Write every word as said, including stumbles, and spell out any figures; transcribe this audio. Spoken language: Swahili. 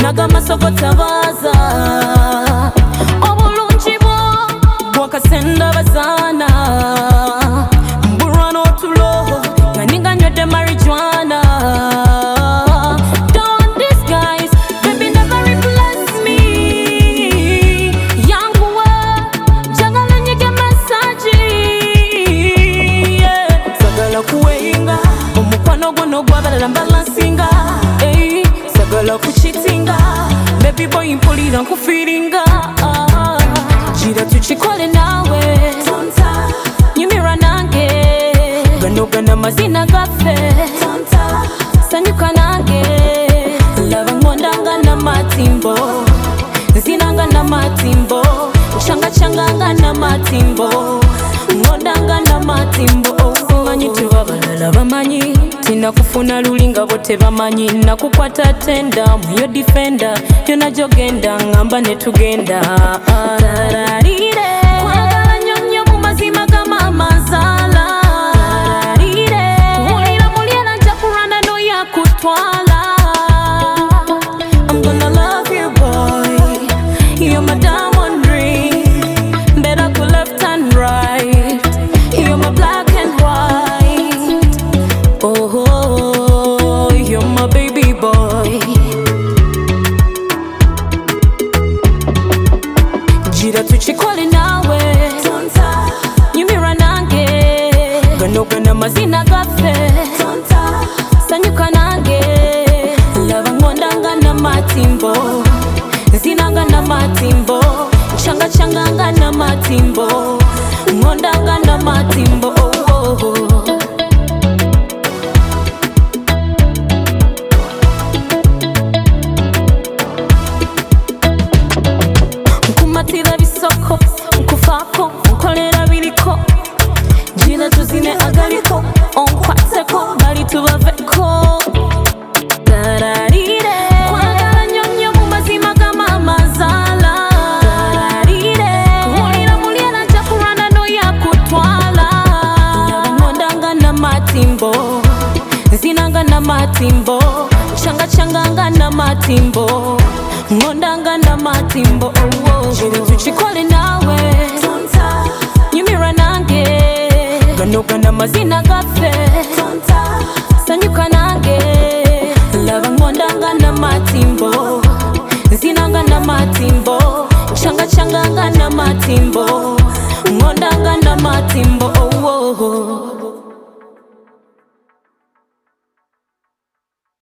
nagamasoko tabaza obulungi bwo bwakasenda bazana mburano tulo nganinga nywedde marijuana. Don't disguise, baby never replace me. Yangu wa jagala nyige massage, yeah. Sagala kuwenga omukwano gwono gwabalala mbalansinga, hey. Sagala kuchitinga baby boy mpulira nkufiringa, ah. Jira tuchikole nawe nyumira nange ganogana mazina gafe sanyuka nange laba ngondanga na matimbo zinanga na matimbo changa changanga na matimbo ngondanga na matimbo. Manyi tubabalala bamanyi tina kufuna lulinga bote bamanyi nakukwata tenda muyo defender yona jogenda ngamba netugenda tararire kwagala nyonyo mu mazima kama mazala tararire mulira mulira nja kurana no yakutwala. I'm gonna love you boy, you're my diamond ring, better go left and right, you're my black and white, oh, oh, oh you're my baby boy. Jira tuchikole nawe nyumira nange ganogana mazina gafe sanyuka nange laba ngondanga na matimbo zinanga na matimbo changa changanga na matimbo ngondanga na matimbo, oh, oh, oh. Nkumatira bisoko nkufako nkolera biriko jina tuzine agaliko onkwateko bali tubaveko tararire kwagala nyonyo mu mazima kama mazala tararire mulira mulira nja kurana no yakutwala. Ngondanga na matimbo zinanga na matimbo changa changanga na matimbo ngondanga na matimbo, oh, oh. Jira tuchikole nawe nyumira nange ganogana mazina gafe sanyuka nange laba ngondanga na matimbo zinanga na matimbo changa changanga na matimbo